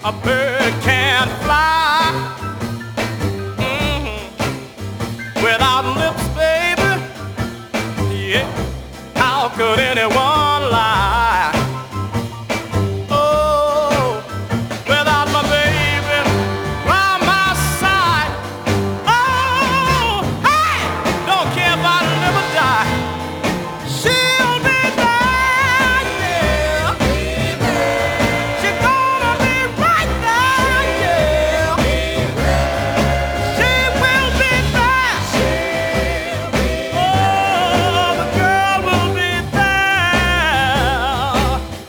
a bird can't fly without lips, baby. Yeah, how could anyone lie? Oh, without my baby by my side. Oh, hey, don't care if I live or die. She'll be there, yeah. She's gonna be right there, yeah. She will be there. Oh, the girl will be there.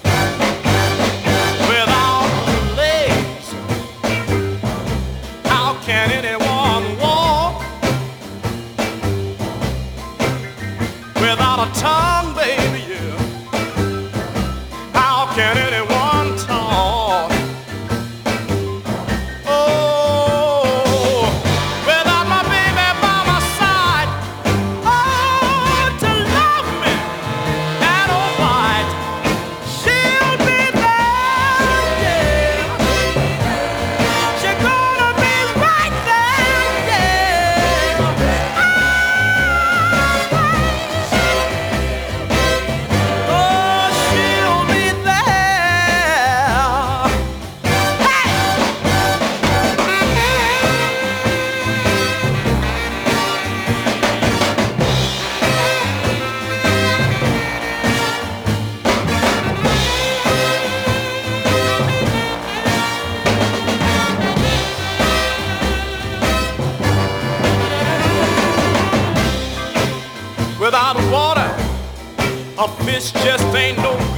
Without legs, how can anyone walk? Without a tongue, baby, yeah, how can anyone talk? Oh, without my baby by my side, oh, to love me and oblige, she'll be there, yeah. She's gonna be right there, yeah. Oh, she'll be there. Hey! Without water, a fish just ain't no